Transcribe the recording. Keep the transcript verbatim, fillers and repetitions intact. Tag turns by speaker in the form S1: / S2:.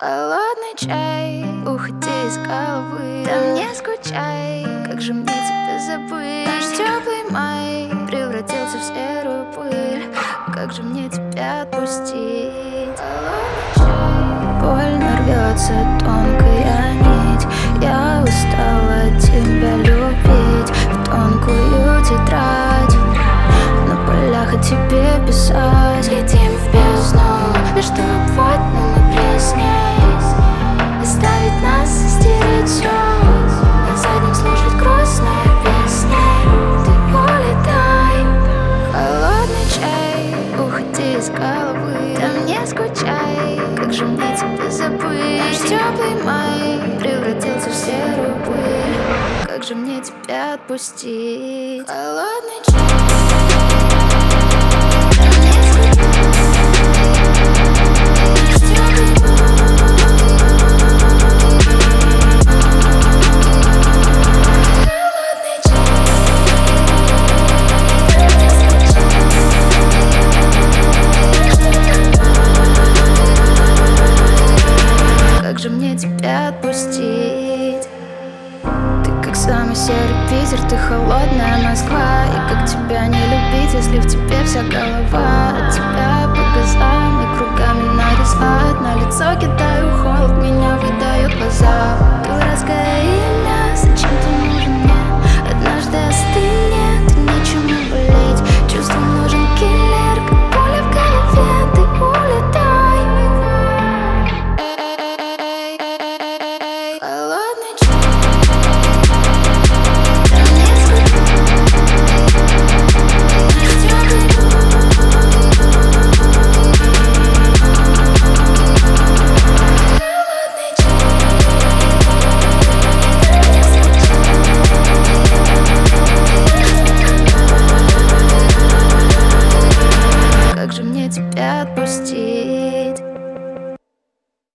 S1: Холодный чай, уходи из головы. Там не скучай, как же мне тебя забыть. Наш теплый май превратился в серую пыль. Как же мне тебя отпустить? Холодный чай. Больно рвется тонкая нить. Я устала тебя любить. В тонкую тетрадь на полях о тебе писать. Летим в бездну, лишь чтобы водным и пресней оставить нас и стереть все. На заднем слушать грустные песни. Ты улетай. Холодный чай, уходи из головы. Там не скучай, как же мне тебя забыть. Наш теплый май превратился в серую пыль. Как же мне тебя отпустить? Холодный чай. Как же мне тебя отпустить? Ты как самый серый Питер, ты холодная Москва. И как тебя не любить, если в тебе вся голова? От тебя по газам и кругами нарезает. На лицо кидаю холод, меня выдает глаза. Дурацкое имя, зачем ты нужен мне? Однажды остынет, и нечему болеть. Чувствам нужен киллер, как пуля в голове. Ты улетай. Холодный чай. Как же мне тебя отпустить?